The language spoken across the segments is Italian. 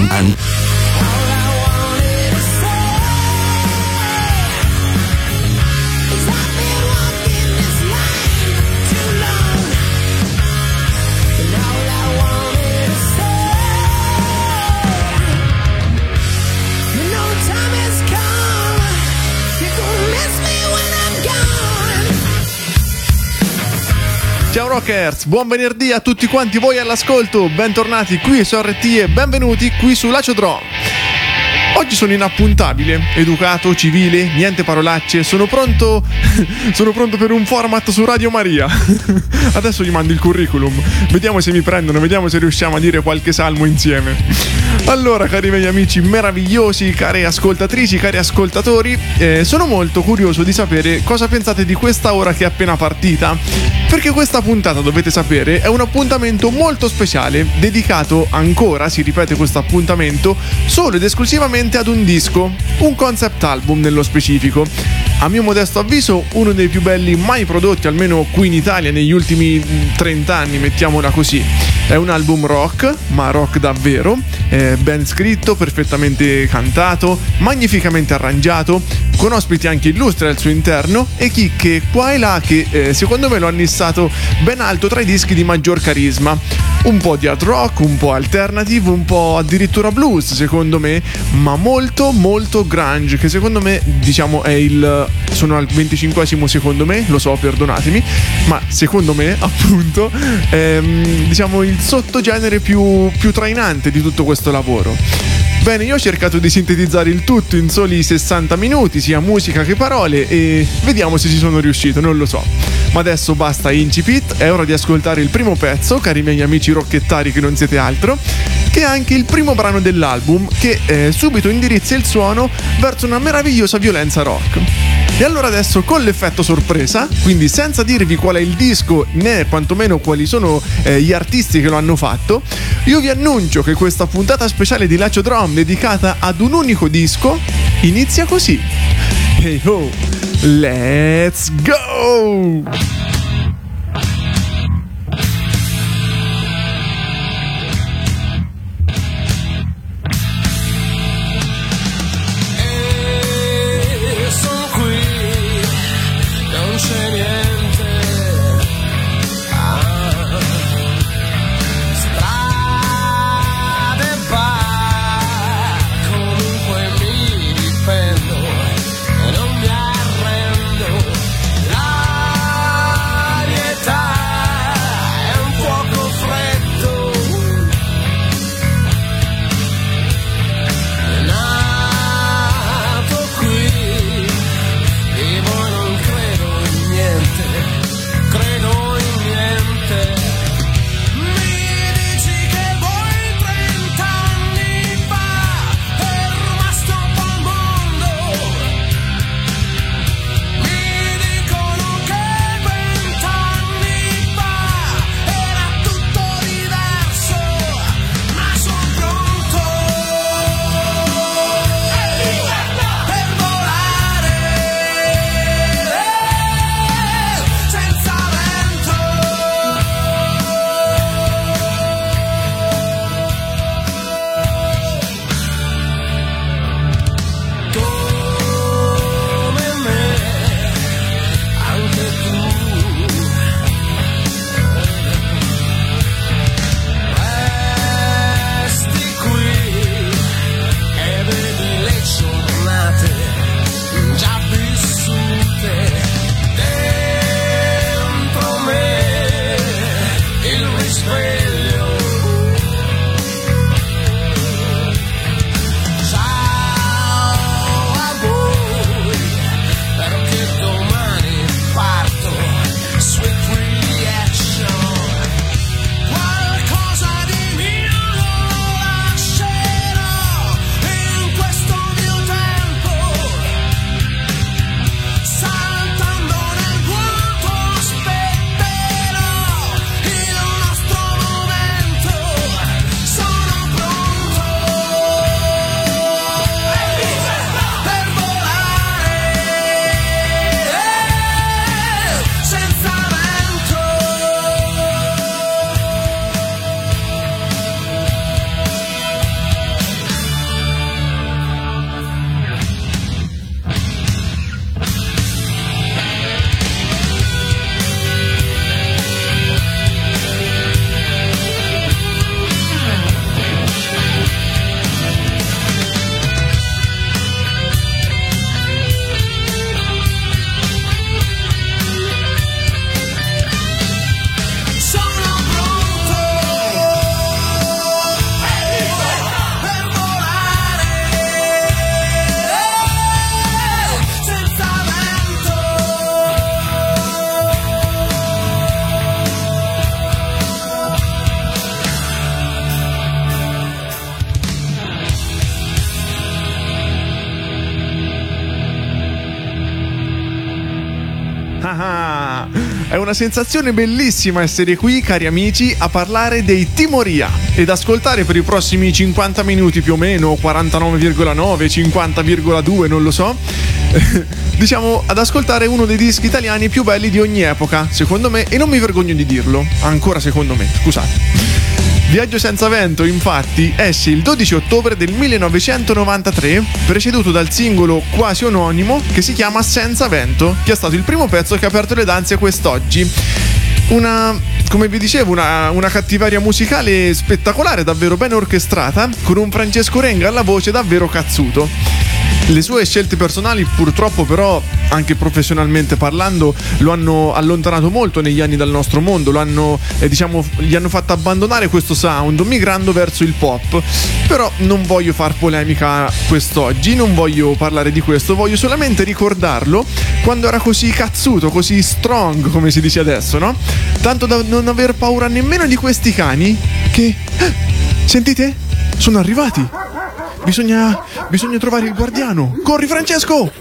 Ciao Rockers, buon venerdì a tutti quanti voi all'ascolto, bentornati qui su RT e benvenuti qui su Laciodrome. Oggi sono inappuntabile, educato, civile, niente parolacce, sono pronto per un format su Radio Maria. Adesso gli mando il curriculum, vediamo se mi prendono, vediamo se riusciamo a dire qualche salmo insieme. Allora, cari miei amici meravigliosi, care ascoltatrici, cari ascoltatori, sono molto curioso di sapere cosa pensate di questa ora che è appena partita, perché questa puntata, dovete sapere, è un appuntamento molto speciale, dedicato ancora, si ripete questo appuntamento, solo ed esclusivamente ad un disco, un concept album nello specifico. A mio modesto avviso uno dei più belli mai prodotti, almeno qui in Italia negli ultimi 30 anni, mettiamola così. È un album rock, ma rock davvero, ben scritto, perfettamente cantato, magnificamente arrangiato, con ospiti anche illustri al suo interno e chicche qua e là che secondo me lo hanno issato ben alto tra i dischi di maggior carisma. Un po' di hard rock, un po' alternative, un po' addirittura blues secondo me, ma molto molto grunge, che secondo me, diciamo, è sono al 25esimo secondo me, lo so, perdonatemi, ma secondo me appunto è, diciamo, il sottogenere più trainante di tutto questo lavoro. Bene, io ho cercato di sintetizzare il tutto in soli 60 minuti, sia musica che parole, e vediamo se ci sono riuscito, non lo so. Ma adesso basta incipit, è ora di ascoltare il primo pezzo, cari miei amici rocchettari che non siete altro, che è anche il primo brano dell'album, che subito indirizza il suono verso una meravigliosa violenza rock. E allora adesso, con l'effetto sorpresa, quindi senza dirvi qual è il disco né quantomeno quali sono gli artisti che lo hanno fatto, io vi annuncio che questa puntata speciale di Laciodrome dedicata ad un unico disco inizia così. Hey ho, let's go! Non mi arrendo, la È una sensazione bellissima essere qui, cari amici, a parlare dei Timoria ed ascoltare per i prossimi 50 minuti più o meno, 49,9, 50,2, non lo so, diciamo ad ascoltare uno dei dischi italiani più belli di ogni epoca, secondo me, e non mi vergogno di dirlo, ancora secondo me, scusate. Viaggio senza vento, infatti, esce il 12 ottobre del 1993, preceduto dal singolo quasi omonimo che si chiama Senza vento, che è stato il primo pezzo che ha aperto le danze quest'oggi. Come vi dicevo, una cattiveria musicale spettacolare, davvero ben orchestrata, con un Francesco Renga alla voce davvero cazzuto. Le sue scelte personali purtroppo però, anche professionalmente parlando, lo hanno allontanato molto negli anni dal nostro mondo, gli hanno fatto abbandonare questo sound migrando verso il pop. Però non voglio far polemica quest'oggi, non voglio parlare di questo, voglio solamente ricordarlo quando era così cazzuto, così strong, come si dice adesso, no? Tanto da non aver paura nemmeno di questi cani che... Sentite? Sono arrivati! Bisogna trovare il guardiano. Corri, Francesco!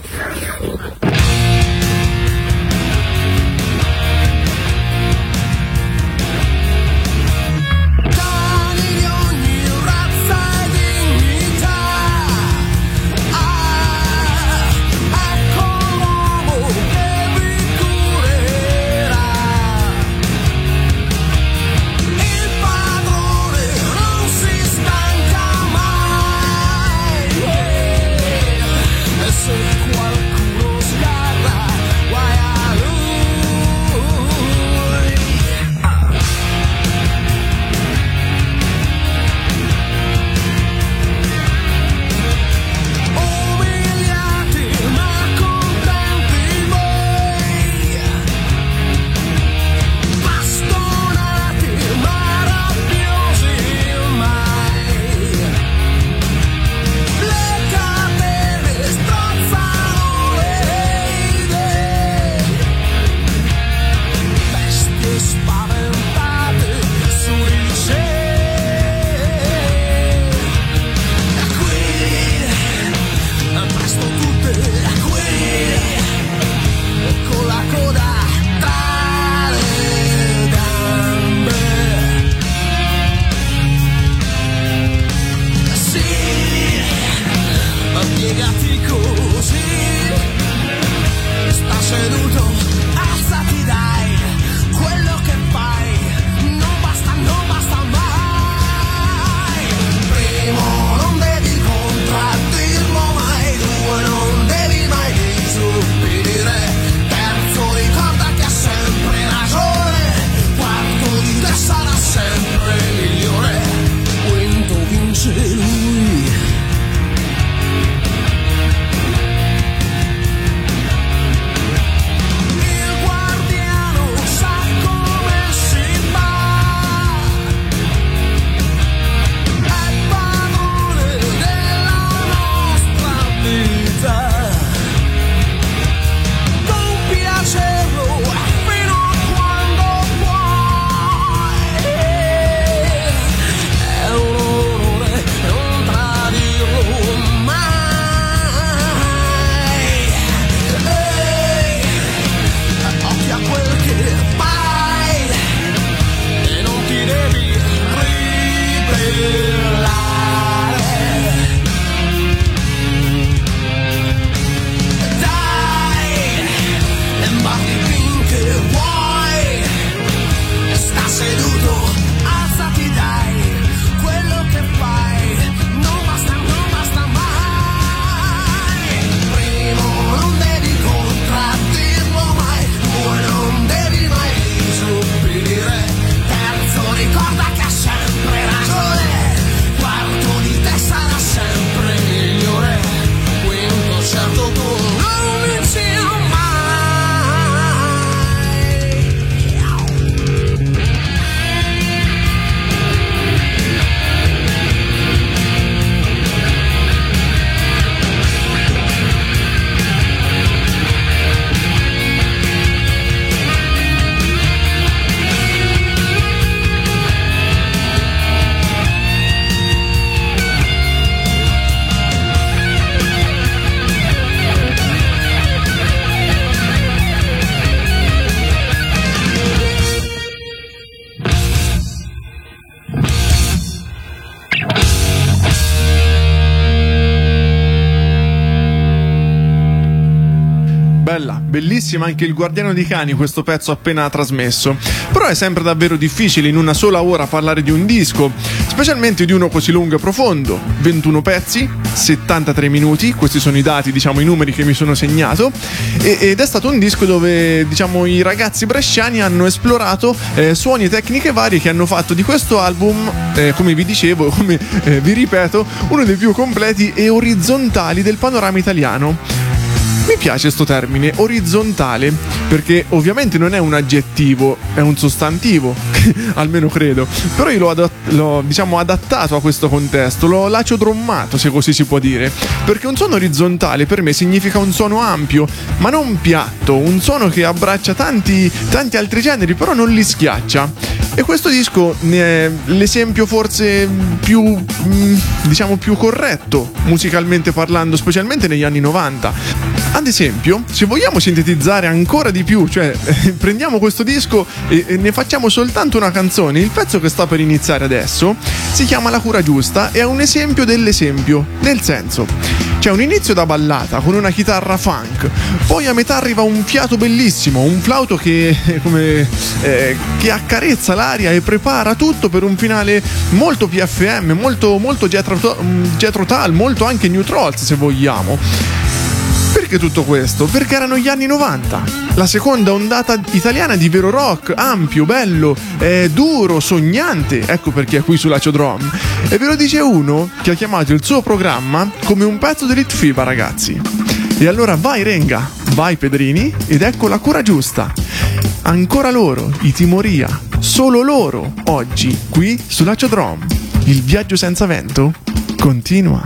bellissima anche Il Guardiano dei Cani, questo pezzo appena trasmesso. Però è sempre davvero difficile in una sola ora parlare di un disco, specialmente di uno così lungo e profondo. 21 pezzi, 73 minuti, questi sono i dati, diciamo i numeri che mi sono segnato, ed è stato un disco dove, diciamo, i ragazzi bresciani hanno esplorato suoni e tecniche varie che hanno fatto di questo album, come vi dicevo, come vi ripeto, uno dei più completi e orizzontali del panorama italiano. Mi piace sto termine, orizzontale, perché ovviamente non è un aggettivo, è un sostantivo, almeno credo. Però io l'ho diciamo adattato a questo contesto, l'ho laciodrommato, se così si può dire. Perché un suono orizzontale per me significa un suono ampio, ma non piatto, un suono che abbraccia tanti altri generi, però non li schiaccia. E questo disco ne è l'esempio forse più, diciamo, più corretto, musicalmente parlando, specialmente negli anni 90. Ad esempio, se vogliamo sintetizzare ancora di più, cioè prendiamo questo disco e ne facciamo soltanto una canzone, il pezzo che sta per iniziare adesso si chiama La cura giusta e è un esempio dell'esempio, nel senso, c'è un inizio da ballata con una chitarra funk, poi a metà arriva un fiato bellissimo, un flauto che che accarezza l'aria e prepara tutto per un finale molto PFM, molto Jethro Tull, molto anche New Trolls se vogliamo. Perché tutto questo? Perché erano gli anni 90, la seconda ondata italiana di vero rock, ampio, bello, duro, sognante, ecco perché è qui su Laciodrom. E ve lo dice uno che ha chiamato il suo programma come un pezzo di Litfiba, ragazzi. E allora vai Renga, vai Pedrini, ed ecco La cura giusta. Ancora loro, i Timoria, solo loro, oggi, qui su Laciodrom. Il viaggio senza vento continua.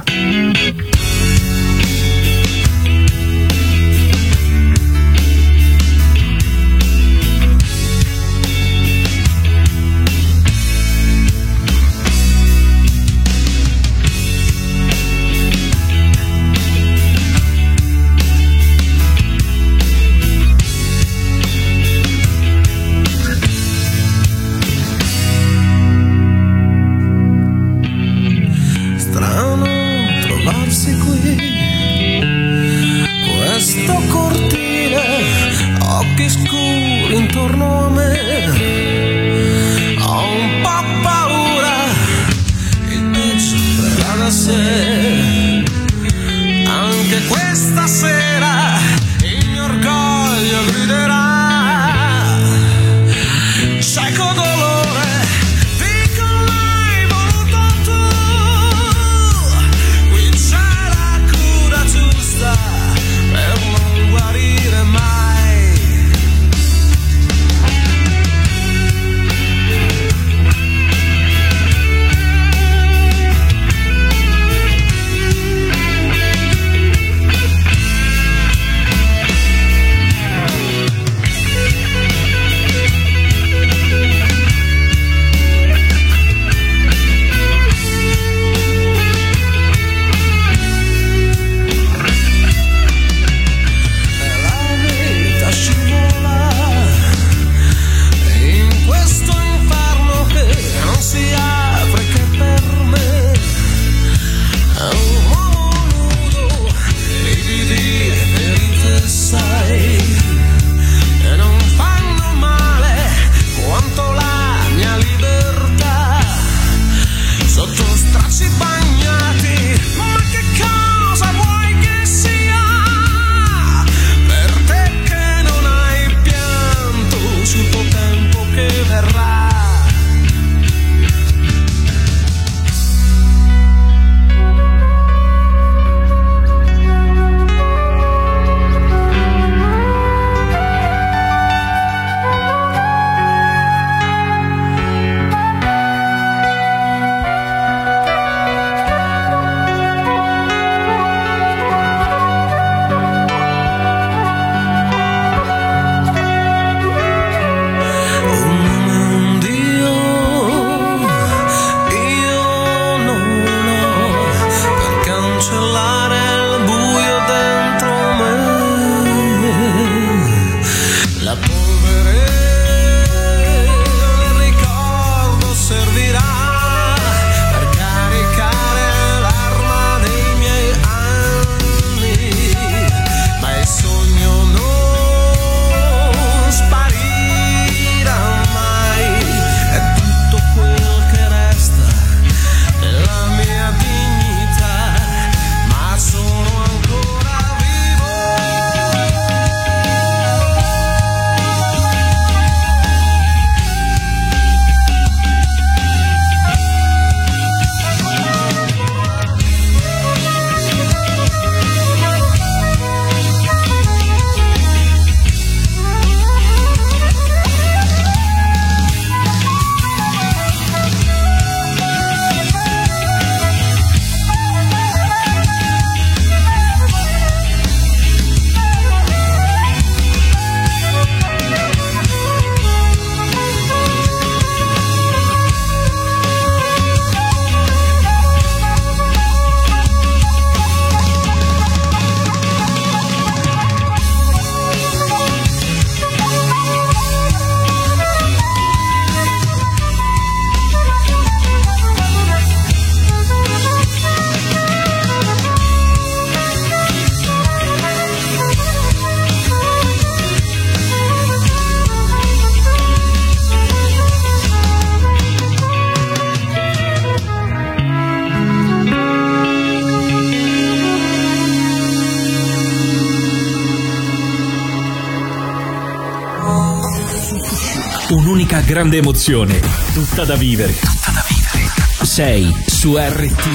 unica grande emozione, tutta da vivere. Sei su RT.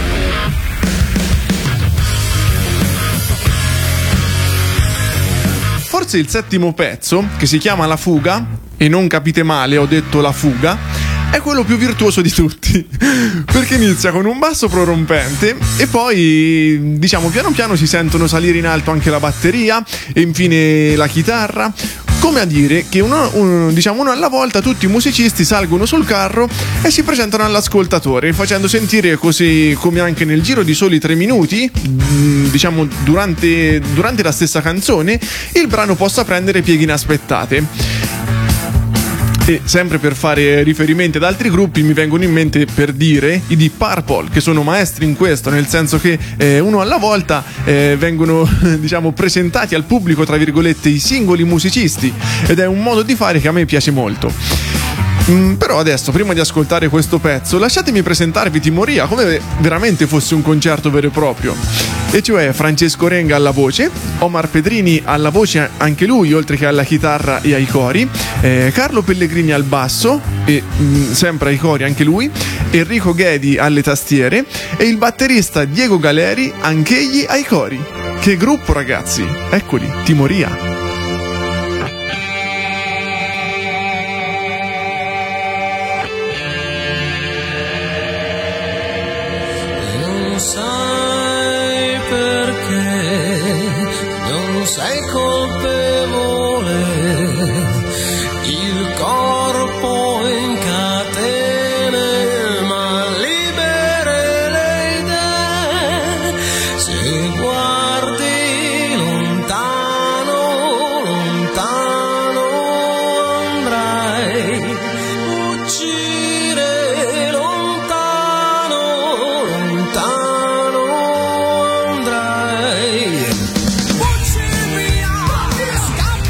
Forse il settimo pezzo, che si chiama La Fuga, e non capite male, ho detto La Fuga, è quello più virtuoso di tutti, perché inizia con un basso prorompente e poi, diciamo, piano piano si sentono salire in alto anche la batteria e infine la chitarra, come a dire che uno alla volta tutti i musicisti salgono sul carro e si presentano all'ascoltatore, facendo sentire, così come anche nel giro di soli 3 minuti, diciamo durante la stessa canzone, il brano possa prendere pieghe inaspettate. E sempre per fare riferimenti ad altri gruppi mi vengono in mente, per dire, i Deep Purple, che sono maestri in questo, nel senso che uno alla volta vengono diciamo presentati al pubblico, tra virgolette, i singoli musicisti, ed è un modo di fare che a me piace molto. Però adesso, prima di ascoltare questo pezzo, lasciatemi presentarvi Timoria come veramente fosse un concerto vero e proprio. E cioè Francesco Renga alla voce, Omar Pedrini alla voce anche lui, oltre che alla chitarra e ai cori, Carlo Pellegrini al basso e sempre ai cori anche lui, Enrico Ghedi alle tastiere e il batterista Diego Galeri, anch'egli ai cori. Che gruppo, ragazzi! Eccoli, Timoria. Sai perché non sei colpevole, il corpo in catene ma libere le idee, se guardi lontano, lontano andrai, uccidere lontano, lontano. Scappa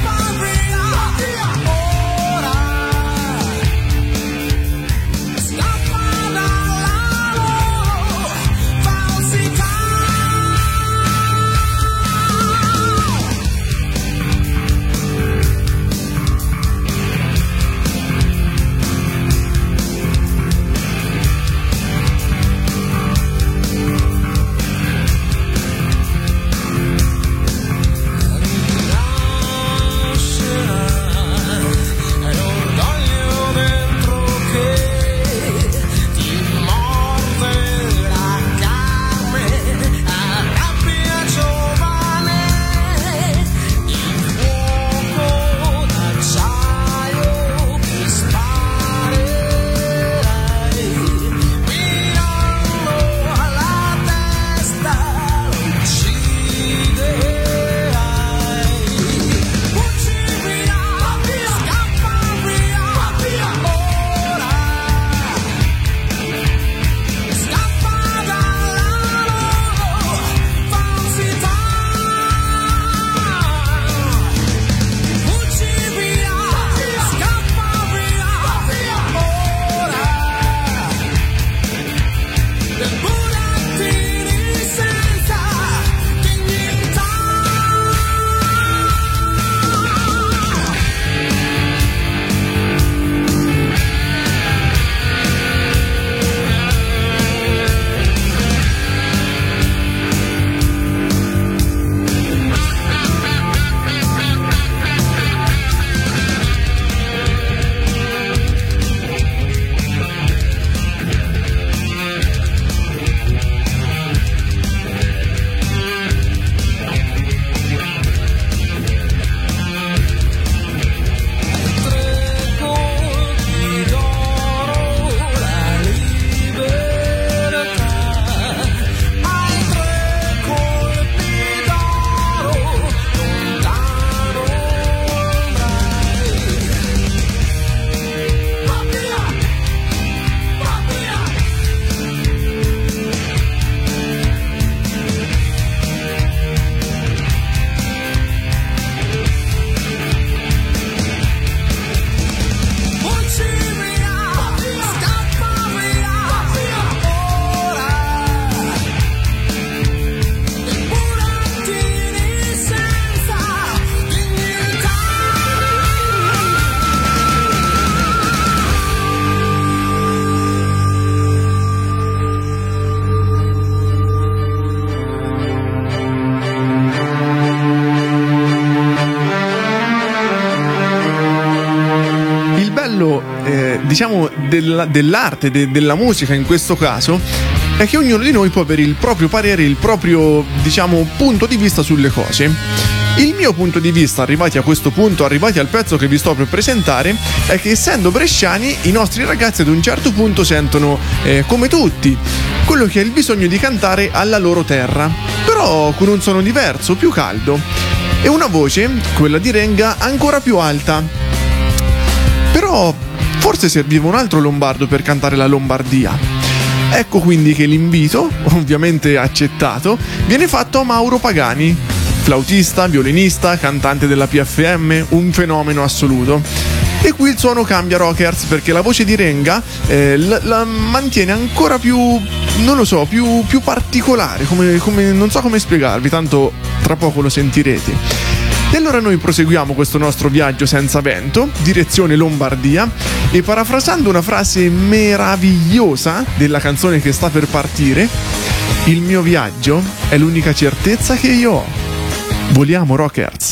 diciamo dell'arte, della musica in questo caso, è che ognuno di noi può avere il proprio parere, il proprio, diciamo, punto di vista sulle cose. Il mio punto di vista, arrivati a questo punto, arrivati al pezzo che vi sto per presentare, è che essendo bresciani i nostri ragazzi ad un certo punto sentono, come tutti, quello che è il bisogno di cantare alla loro terra, però con un suono diverso, più caldo, e una voce, quella di Renga, ancora più alta. Però forse serviva un altro lombardo per cantare la Lombardia. Ecco quindi che l'invito, ovviamente accettato, viene fatto a Mauro Pagani, flautista, violinista, cantante della PFM, un fenomeno assoluto. E qui il suono cambia, Rockers, perché la voce di Renga la mantiene ancora più, non lo so, più particolare, come non so come spiegarvi, tanto tra poco lo sentirete. E allora noi proseguiamo questo nostro viaggio senza vento, direzione Lombardia, e parafrasando una frase meravigliosa della canzone che sta per partire, il mio viaggio è l'unica certezza che io ho. Voliamo, Rockers!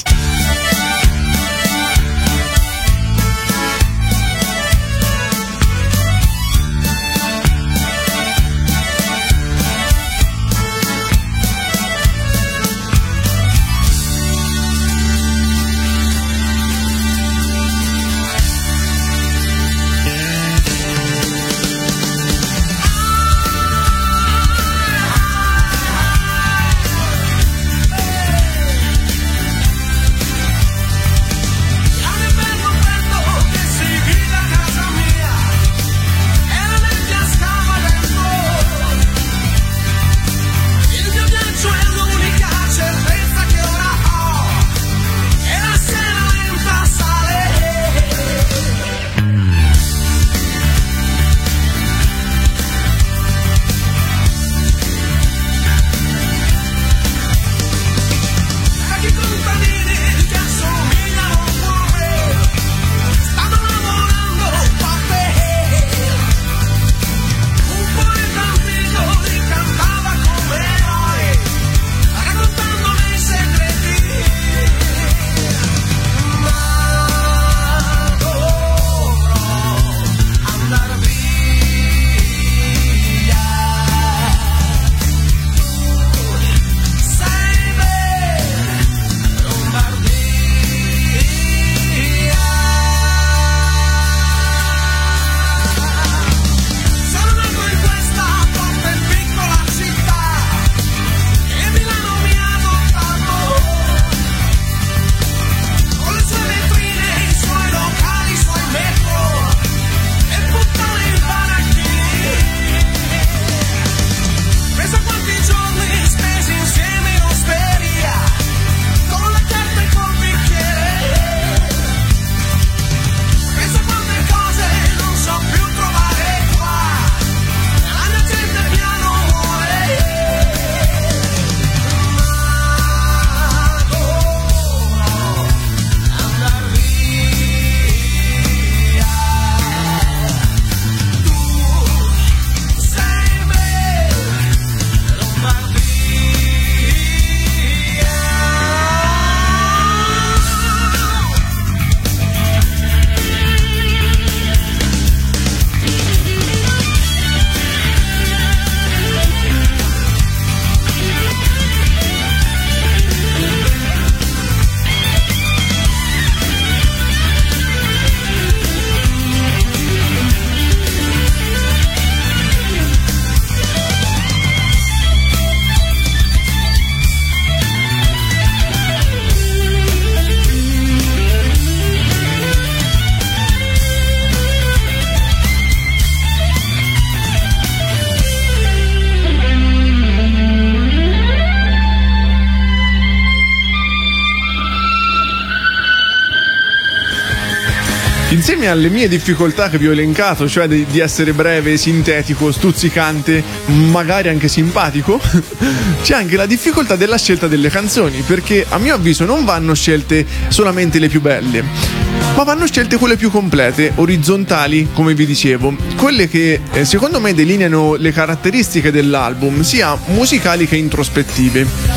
Insieme alle mie difficoltà che vi ho elencato, cioè di essere breve, sintetico, stuzzicante, magari anche simpatico, c'è anche la difficoltà della scelta delle canzoni, perché a mio avviso non vanno scelte solamente le più belle, ma vanno scelte quelle più complete, orizzontali, come vi dicevo, quelle che secondo me delineano le caratteristiche dell'album, sia musicali che introspettive.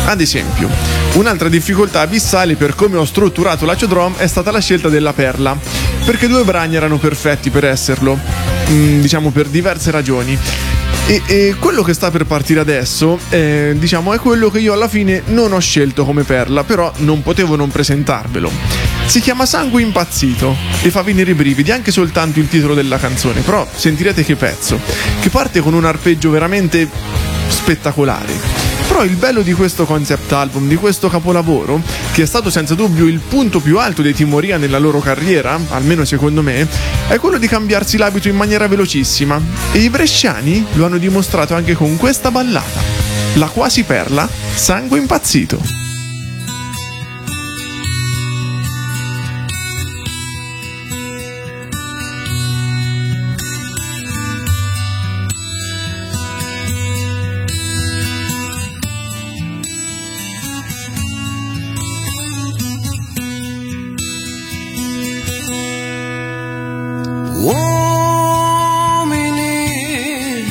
Ad esempio, un'altra difficoltà abissale per come ho strutturato l'Aciodrome è stata la scelta della perla, perché 2 brani erano perfetti per esserlo, diciamo per diverse ragioni. E quello che sta per partire adesso, diciamo, è quello che io alla fine non ho scelto come perla, però non potevo non presentarvelo. Si chiama Sangue Impazzito e fa venire i brividi anche soltanto il titolo della canzone, però sentirete che pezzo, che parte con un arpeggio veramente spettacolare. Però il bello di questo concept album, di questo capolavoro, che è stato senza dubbio il punto più alto dei Timoria nella loro carriera, almeno secondo me, è quello di cambiarsi l'abito in maniera velocissima. E i bresciani lo hanno dimostrato anche con questa ballata, la quasi perla Sangue Impazzito. Uomini,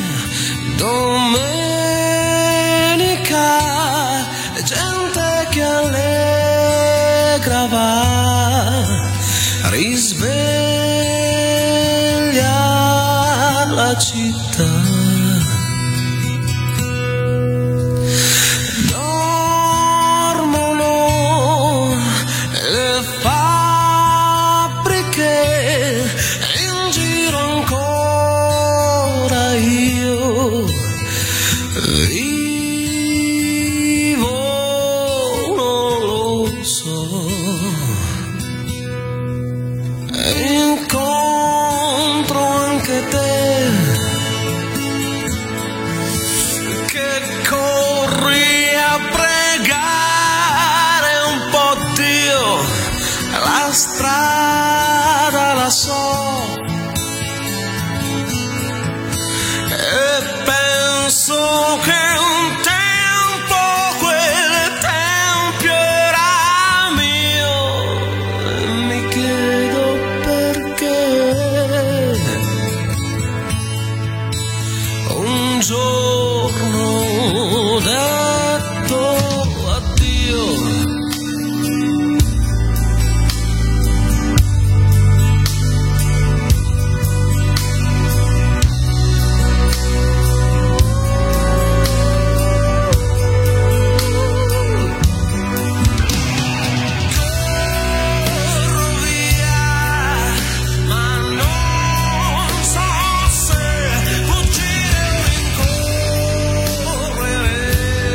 domenica, gente che allegra va, risveglia la città. Dormono le fabbriche, in giro ancora io vivo, non lo so. Incontro anche te che corri a pregare un po' Dio, la strada la so e penso che un tempo quel tempio era mio e mi chiedo perché un giorno ho detto addio. Correre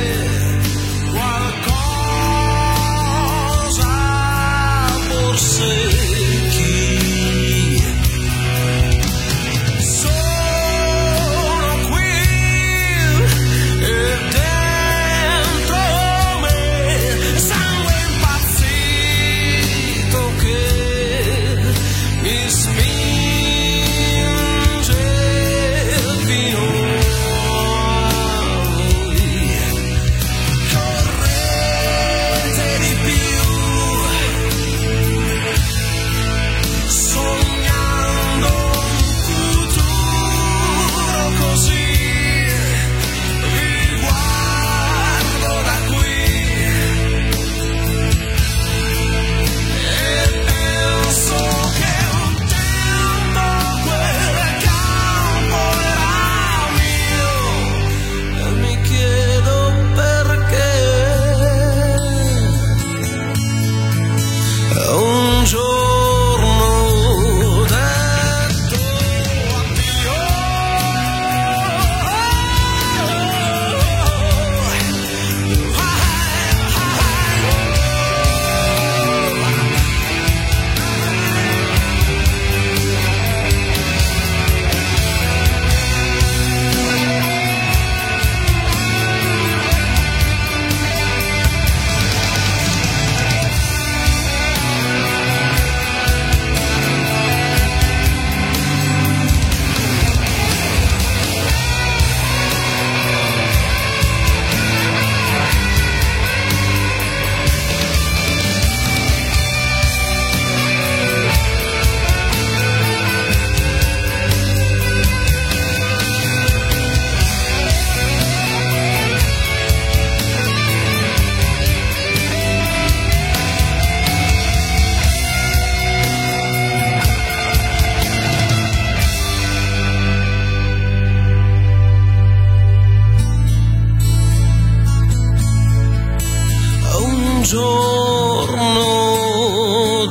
giorno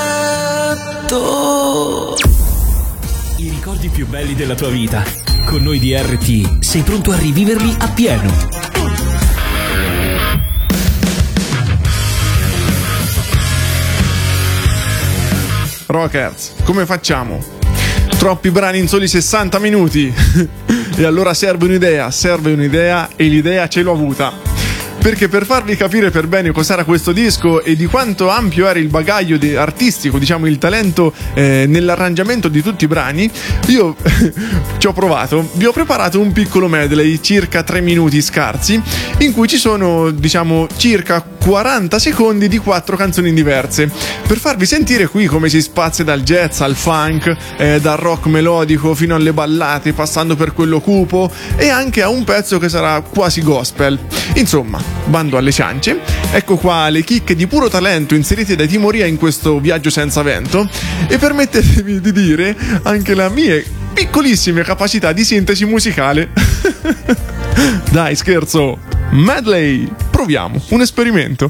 detto. I ricordi più belli della tua vita. Con noi di RT sei pronto a riviverli appieno. Rockers, come facciamo? Troppi brani in soli 60 minuti. E allora serve un'idea e l'idea ce l'ho avuta. Perché per farvi capire per bene cos'era questo disco e di quanto ampio era il bagaglio artistico, diciamo il talento nell'arrangiamento di tutti i brani, io ci ho provato, vi ho preparato un piccolo medley, circa 3 minuti scarsi, in cui ci sono, diciamo, circa 40 secondi di 4 canzoni diverse, per farvi sentire qui come si spazia dal jazz al funk, dal rock melodico fino alle ballate, passando per quello cupo e anche a un pezzo che sarà quasi gospel. Insomma, bando alle ciance. Ecco qua le chicche di puro talento inserite dai Timoria in questo viaggio senza vento, e permettetemi di dire anche la mia piccolissima capacità di sintesi musicale. Dai, scherzo. Medley, proviamo un esperimento.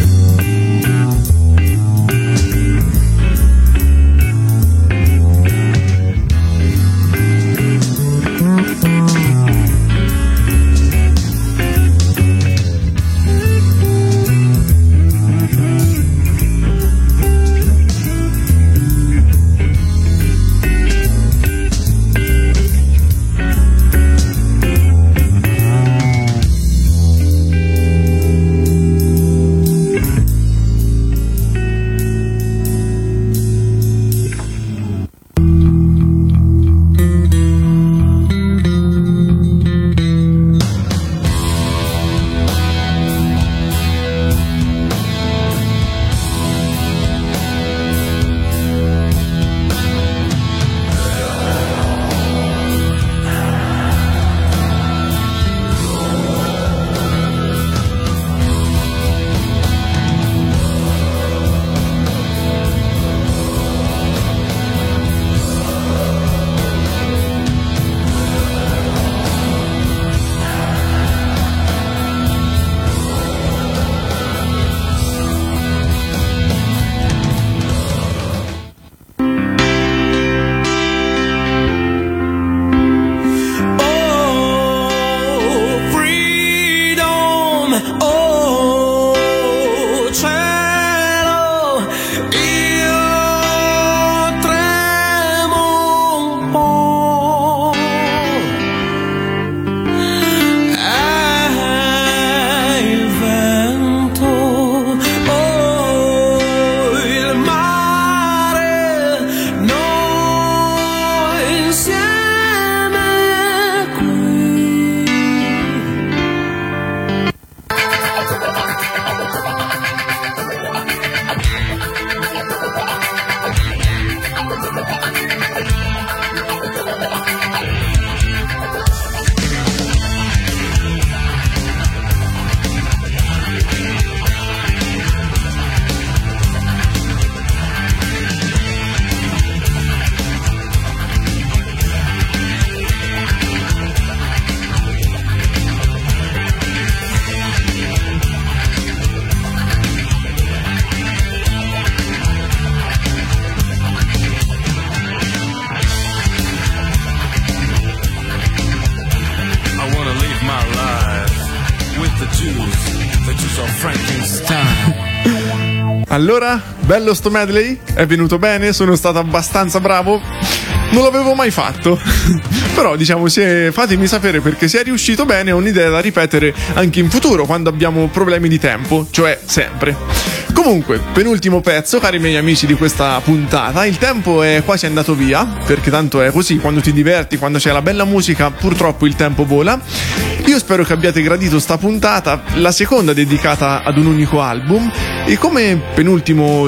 Allora, bello sto medley? È venuto bene? Sono stato abbastanza bravo? Non l'avevo mai fatto. Però diciamo, fatemi sapere, perché se è riuscito bene è un'idea da ripetere anche in futuro quando abbiamo problemi di tempo, cioè sempre. Comunque, penultimo pezzo, cari miei amici di questa puntata. Il tempo è quasi andato via, perché tanto è così, quando ti diverti, quando c'è la bella musica, purtroppo il tempo vola. Io spero che abbiate gradito sta puntata, la seconda dedicata ad un unico album, e come penultimo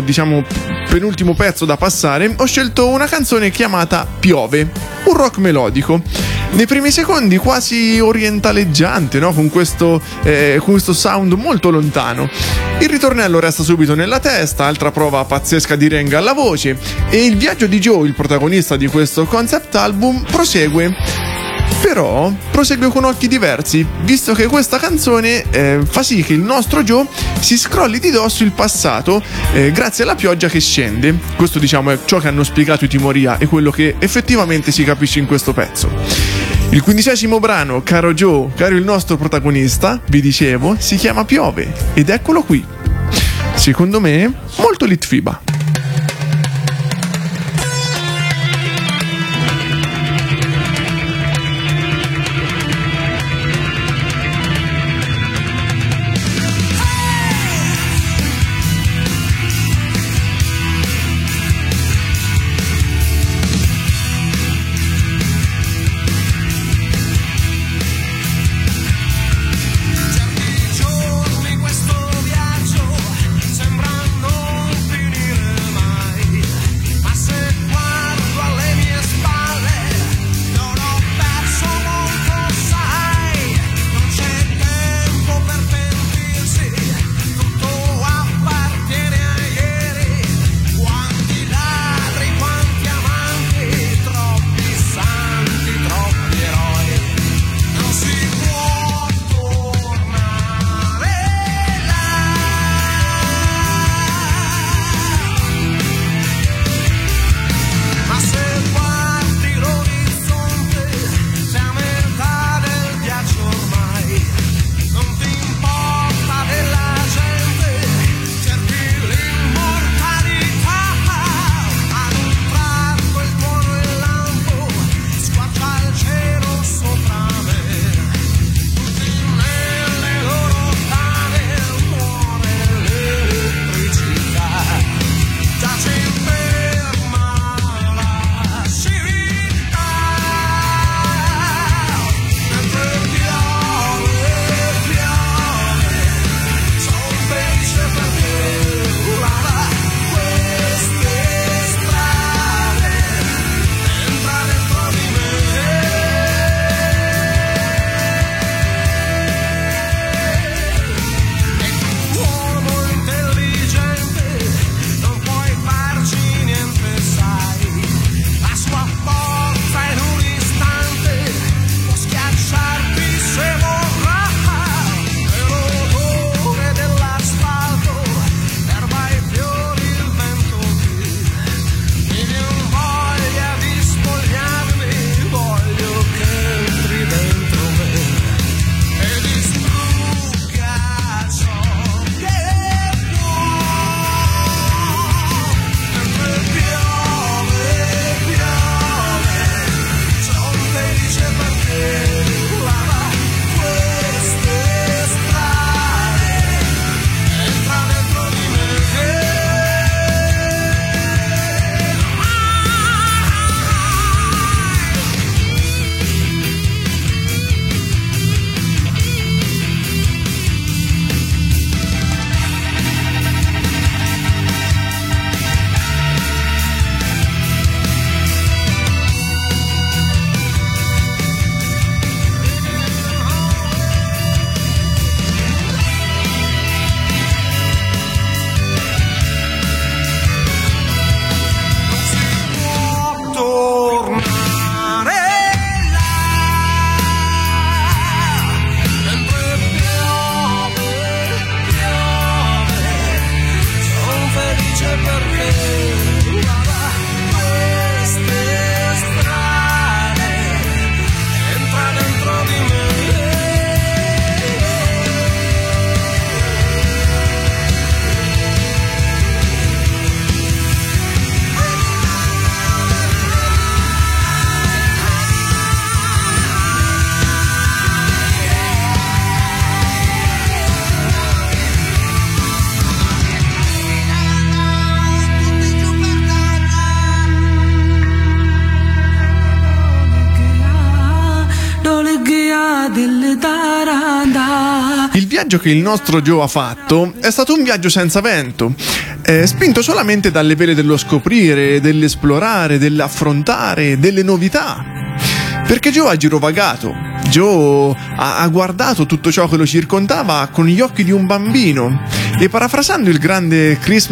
pezzo da passare ho scelto una canzone chiamata Piove, un rock melodico. Nei primi secondi quasi orientaleggiante, no? Con questo sound molto lontano. Il ritornello resta subito nella testa, altra prova pazzesca di Renga alla voce, e il viaggio di Joe, il protagonista di questo concept album, prosegue. Però prosegue con occhi diversi, visto che questa canzone fa sì che il nostro Joe si scrolli di dosso il passato grazie alla pioggia che scende. Questo, diciamo, è ciò che hanno spiegato i Timoria e quello che effettivamente si capisce in questo pezzo. Il 15° brano, caro Joe, caro il nostro protagonista, vi dicevo, si chiama Piove ed eccolo qui. Secondo me, molto Litfiba. Il viaggio che il nostro Joe ha fatto è stato un viaggio senza vento, spinto solamente dalle vele dello scoprire, dell'esplorare, dell'affrontare, delle novità. Perché Joe ha girovagato, Joe ha guardato tutto ciò che lo circondava con gli occhi di un bambino e, parafrasando il grande Chris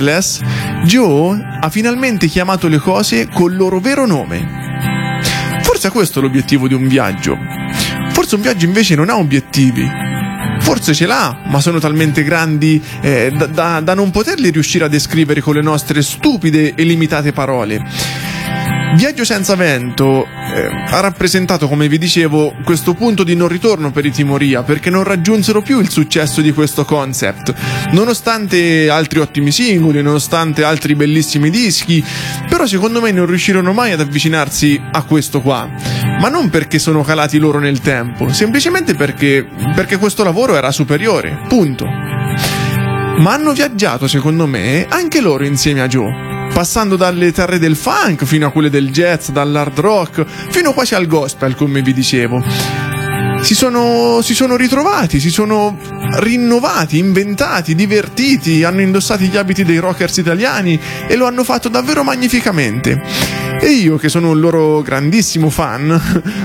McCandless, Joe ha finalmente chiamato le cose col loro vero nome. Forse è questo l'obiettivo di un viaggio. Forse un viaggio invece non ha obiettivi. Forse ce l'ha, ma sono talmente grandi da non poterli riuscire a descrivere con le nostre stupide e limitate parole. Viaggio senza vento ha rappresentato, come vi dicevo, questo punto di non ritorno per i Timoria, perché non raggiunsero più il successo di questo concept, nonostante altri ottimi singoli, nonostante altri bellissimi dischi. Però secondo me non riuscirono mai ad avvicinarsi a questo qua, ma non perché sono calati loro nel tempo, semplicemente perché questo lavoro era superiore, punto. Ma hanno viaggiato, secondo me, anche loro insieme a Joe, passando dalle terre del funk fino a quelle del jazz, dall'hard rock fino quasi al gospel, come vi dicevo. Si sono ritrovati, si sono rinnovati, inventati, divertiti, hanno indossato gli abiti dei rockers italiani e lo hanno fatto davvero magnificamente. E io, che sono un loro grandissimo fan,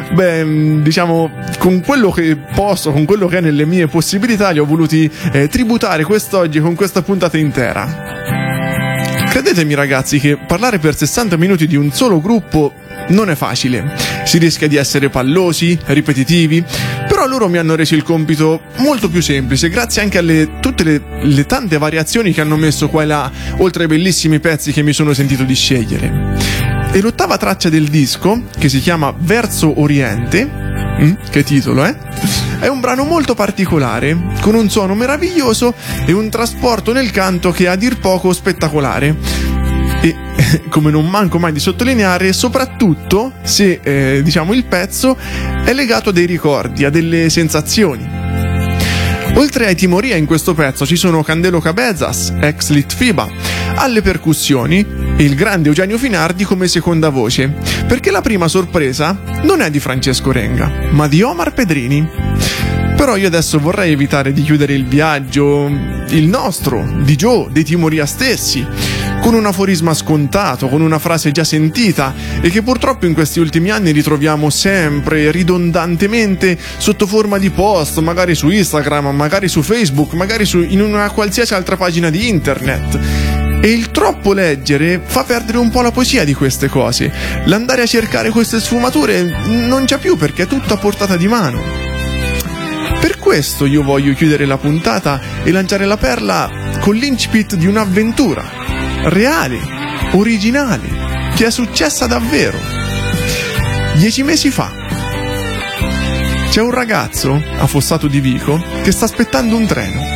diciamo, con quello che posso, con quello che è nelle mie possibilità, li ho voluti tributare quest'oggi con questa puntata intera. Credetemi ragazzi che parlare per 60 minuti di un solo gruppo non è facile, si rischia di essere pallosi, ripetitivi, però loro mi hanno reso il compito molto più semplice, grazie anche alle tutte le tante variazioni che hanno messo qua e là, oltre ai bellissimi pezzi che mi sono sentito di scegliere. E l'ottava traccia del disco, che si chiama Verso Oriente, che titolo è un brano molto particolare, con un suono meraviglioso e un trasporto nel canto che è a dir poco spettacolare. E come non manco mai di sottolineare, soprattutto se diciamo il pezzo è legato a dei ricordi, a delle sensazioni. Oltre ai Timoria in questo pezzo ci sono Candelo Cabezas, ex Litfiba, alle percussioni e il grande Eugenio Finardi come seconda voce, perché la prima sorpresa non è di Francesco Renga, ma di Omar Pedrini. Però io adesso vorrei evitare di chiudere il viaggio, il nostro, di Joe, dei Timoria stessi, con un aforisma scontato, con una frase già sentita e che purtroppo in questi ultimi anni ritroviamo sempre, ridondantemente, sotto forma di post, magari su Instagram, magari su Facebook, magari in una qualsiasi altra pagina di internet. E il troppo leggere fa perdere un po' la poesia di queste cose. L'andare a cercare queste sfumature non c'è più perché è tutto a portata di mano. Per questo io voglio chiudere la puntata e lanciare la perla con l'incipit di un'avventura reale, originale, che è successa davvero. 10 mesi fa c'è un ragazzo a Fossato di Vico che sta aspettando un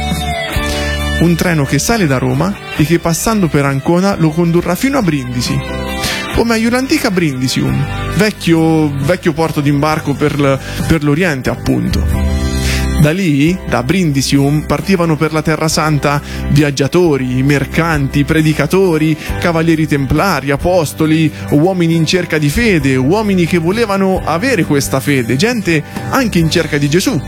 treno che sale da Roma e che passando per Ancona lo condurrà fino a Brindisi, o meglio l'antica Brindisium, vecchio porto d'imbarco per l'Oriente appunto. Da lì, da Brindisium, partivano per la Terra Santa viaggiatori, mercanti, predicatori, cavalieri templari, apostoli, uomini in cerca di fede, uomini che volevano avere questa fede, gente anche in cerca di Gesù.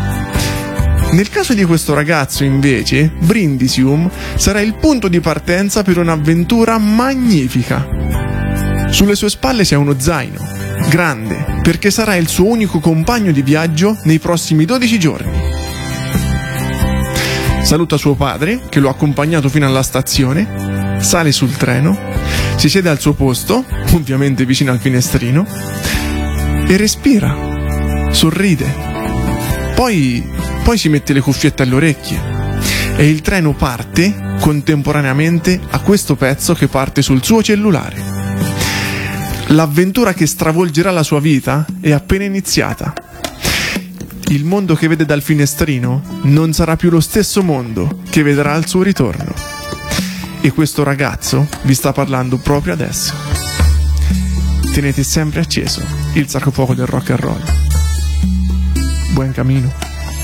Nel caso di questo ragazzo, invece, Brindisium sarà il punto di partenza per un'avventura magnifica. Sulle sue spalle si ha uno zaino, grande, perché sarà il suo unico compagno di viaggio nei prossimi 12 giorni. Saluta suo padre, che lo ha accompagnato fino alla stazione, sale sul treno, si siede al suo posto, ovviamente vicino al finestrino, e respira, sorride. Poi si mette le cuffiette alle orecchie e il treno parte contemporaneamente a questo pezzo che parte sul suo cellulare. L'avventura che stravolgerà la sua vita è appena iniziata. Il mondo che vede dal finestrino non sarà più lo stesso mondo che vedrà al suo ritorno. E questo ragazzo vi sta parlando proprio adesso. Tenete sempre acceso il sacrofuoco del rock and roll. Buon cammino.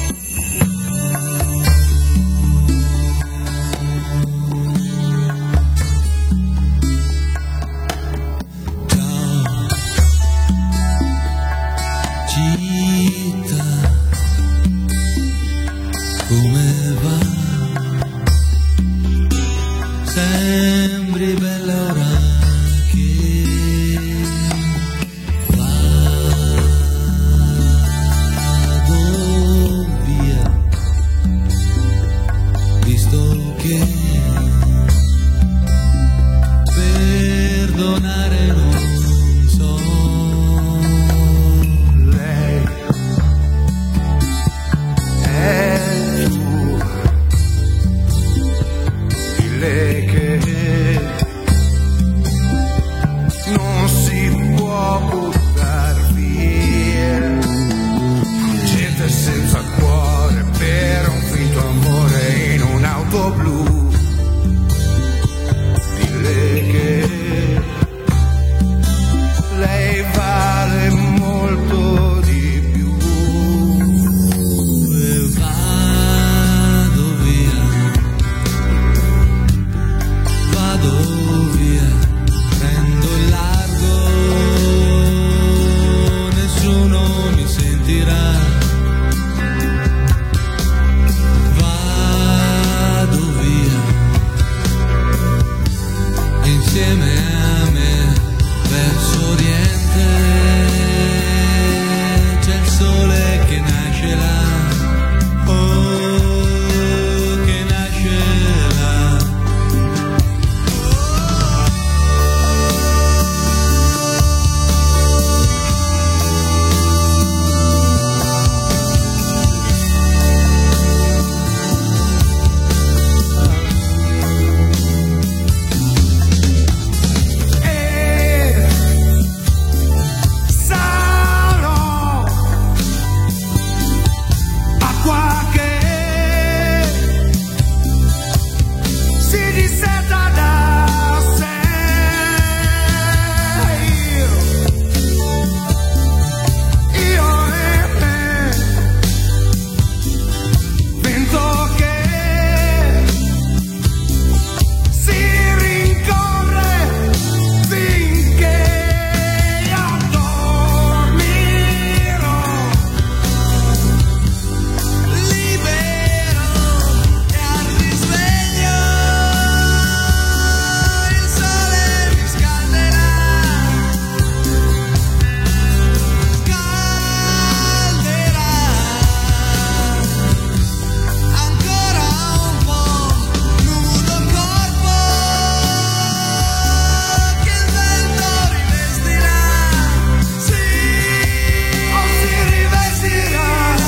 Sembri bella ora che vado via, visto che perdonare non so. blu, dille che lei vale molto di più. E vado via, prendo il largo, nessuno mi sentirà. Vado via, insieme a me, verso oriente, c'è il sole che nasce là, oh, che nasce là. Sarò acqua che si disseta da sé. Io e me, vento che si rincorre finché io dormirò, Libero e al risveglio il sole mi scalderà, ancora un po' nudo corpo che il vento rivestirà, sì, o si rivestirà.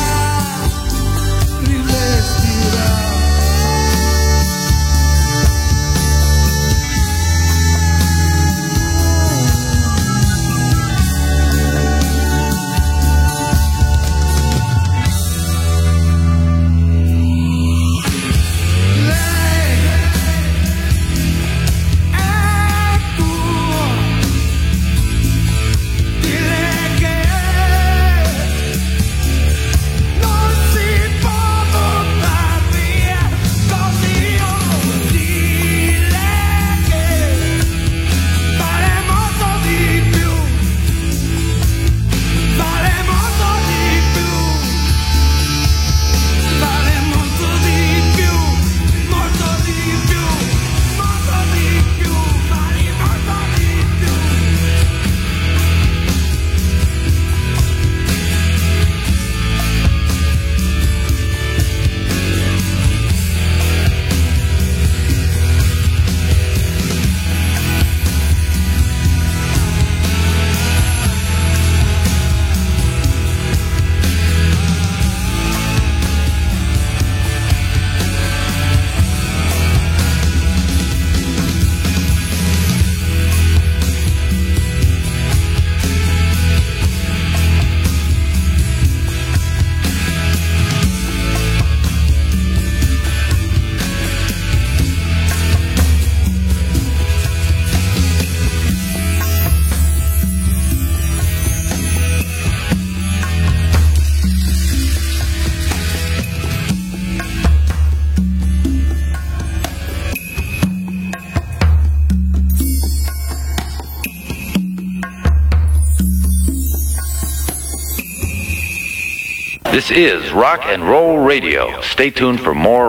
Lei è tua, dille che non si può buttar via così, oh, dille che vale molto di più, vale molto di più, vale molto di più, molto di più, molto di più, vale molto di più. This is Rock and Roll Radio. Stay tuned for more